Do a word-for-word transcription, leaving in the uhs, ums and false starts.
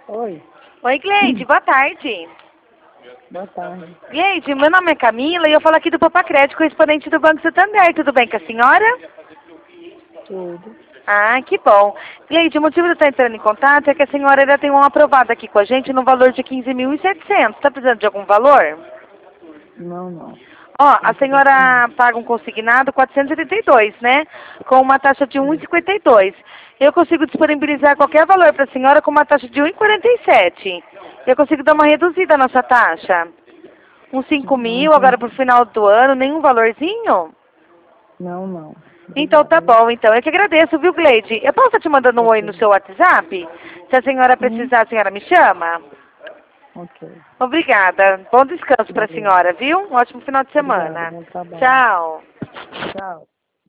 Oi. Oi, Gleide, boa tarde. Boa tarde. Gleide, meu nome é Camila e eu falo aqui do Papacrédito, correspondente do Banco Santander. Tudo bem com a senhora? Tudo. Ah, que bom. Gleide, o motivo de eu estar entrando em contato é que a senhora ainda tem um aprovado aqui com a gente no valor de quinze mil e setecentos. Está precisando de algum valor? Não, não. Ó, a senhora paga um consignado quatrocentos e oitenta e dois, né? Com uma taxa de um vírgula cinquenta e dois. Eu consigo disponibilizar qualquer valor para a senhora com uma taxa de um vírgula quarenta e sete. Eu consigo dar uma reduzida na sua taxa. Uns cinco Não mil agora entendi. pro final do ano, nenhum valorzinho? Não, não. Então tá Obrigada, viu? bom, então. Eu que agradeço, viu, Gleide? Eu posso estar te mandando um oi no Ok. seu WhatsApp? Se a senhora Sim. precisar, a senhora me chama? Ok. Obrigada. Bom descanso para a Obrigada. senhora, viu? Um ótimo final de Obrigada. semana. Bom trabalho. Tchau. Tchau.